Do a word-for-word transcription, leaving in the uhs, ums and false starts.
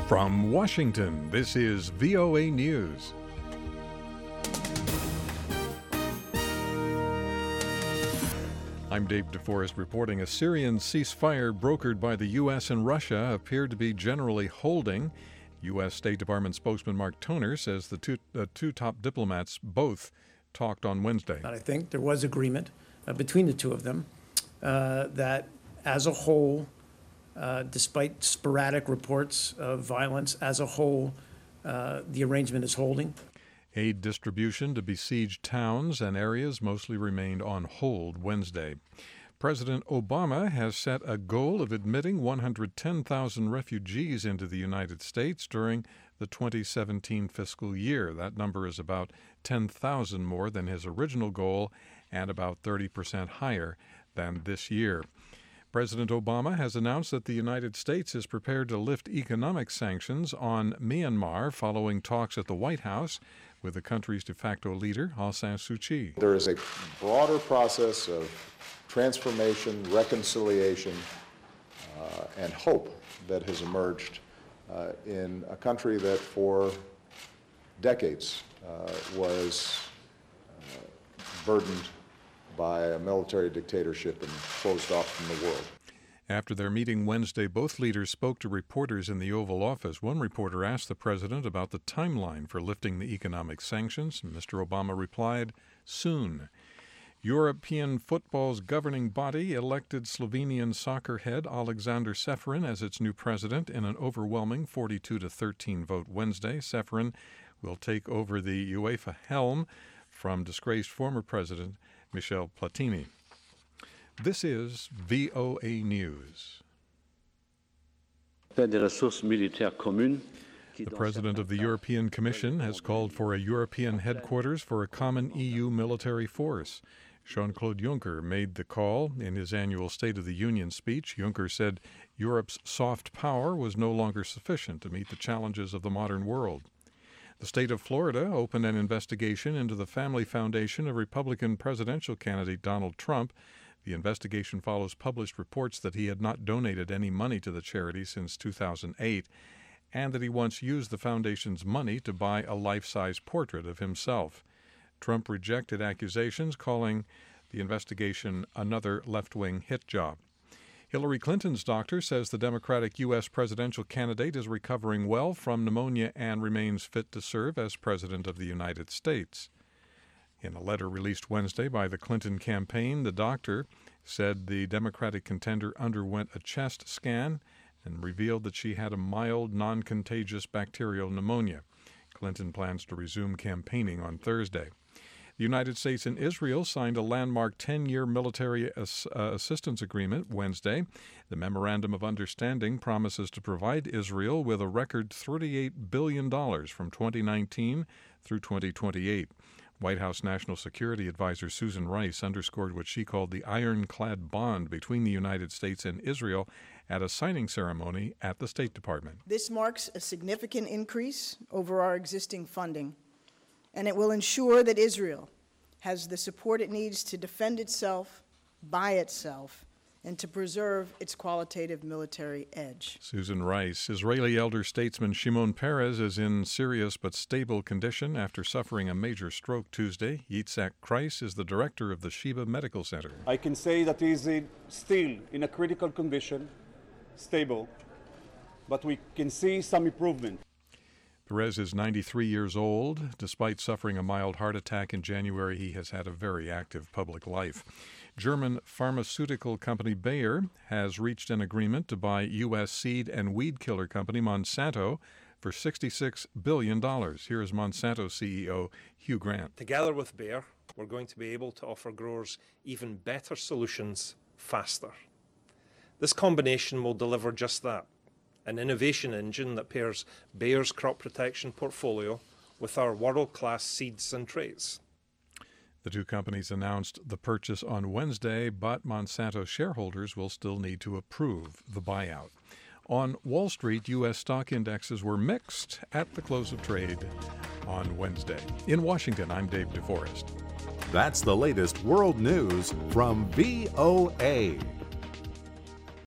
From Washington, this is V O A News. I'm Dave DeForest reporting a Syrian ceasefire brokered by the U S and Russia appeared to be generally holding. U S State Department spokesman Mark Toner says the two, uh, two top diplomats both talked on Wednesday. I think there was agreement uh, between the two of them uh, that as a whole, uh, despite sporadic reports of violence, as a whole, uh, the arrangement is holding. Aid distribution to besieged towns and areas mostly remained on hold Wednesday. President Obama has set a goal of admitting one hundred ten thousand refugees into the United States during the twenty seventeen fiscal year. That number is about ten thousand more than his original goal and about thirty percent higher than this year. President Obama has announced that the United States is prepared to lift economic sanctions on Myanmar following talks at the White House with the country's de facto leader, Aung San Suu Kyi. There is a broader process of transformation, reconciliation, uh, and hope that has emerged uh, in a country that for decades uh, was uh, burdened by a military dictatorship and closed off from the world. After their meeting Wednesday, both leaders spoke to reporters in the Oval Office. One reporter asked the president about the timeline for lifting the economic sanctions. Mister Obama replied, soon. European football's governing body elected Slovenian soccer head Alexander Čeferin as its new president in an overwhelming forty-two to thirteen vote Wednesday. Čeferin will take over the UEFA helm from disgraced former president Michel Platini. This is V O A News. The President of the European Commission has called for a European headquarters for a common E U military force. Jean-Claude Juncker made the call in his annual State of the Union speech. Juncker said Europe's soft power was no longer sufficient to meet the challenges of the modern world. The state of Florida opened an investigation into the family foundation of Republican presidential candidate Donald Trump. The investigation follows published reports that he had not donated any money to the charity since two thousand eight and that he once used the foundation's money to buy a life-size portrait of himself. Trump rejected accusations, calling the investigation another left-wing hit job. Hillary Clinton's doctor says the Democratic U S presidential candidate is recovering well from pneumonia and remains fit to serve as President of the United States. In a letter released Wednesday by the Clinton campaign, the doctor said the Democratic contender underwent a chest scan and revealed that she had a mild, non-contagious bacterial pneumonia. Clinton plans to resume campaigning on Thursday. The United States and Israel signed a landmark ten-year military ass- uh, assistance agreement Wednesday. The Memorandum of Understanding promises to provide Israel with a record thirty-eight billion dollars from twenty nineteen through twenty twenty-eight. White House National Security Advisor Susan Rice underscored what she called the ironclad bond between the United States and Israel at a signing ceremony at the State Department. This marks a significant increase over our existing funding, and it will ensure that Israel has the support it needs to defend itself by itself and to preserve its qualitative military edge. Susan Rice. Israeli elder statesman Shimon Peres is in serious but stable condition after suffering a major stroke Tuesday. Yitzhak Kreis is the director of the Sheba Medical Center. I can say that he is still in a critical condition, stable, but we can see some improvement. Perez is ninety-three years old. Despite suffering a mild heart attack in January, he has had a very active public life. German pharmaceutical company Bayer has reached an agreement to buy U S seed and weed killer company Monsanto for sixty-six billion dollars. Here is Monsanto C E O Hugh Grant. Together with Bayer, we're going to be able to offer growers even better solutions faster. This combination will deliver just that. An innovation engine that pairs Bayer's crop protection portfolio with our world-class seeds and traits. The two companies announced the purchase on Wednesday, but Monsanto shareholders will still need to approve the buyout. On Wall Street, U S stock indexes were mixed at the close of trade on Wednesday. In Washington, I'm Dave DeForest. That's the latest world news from V O A.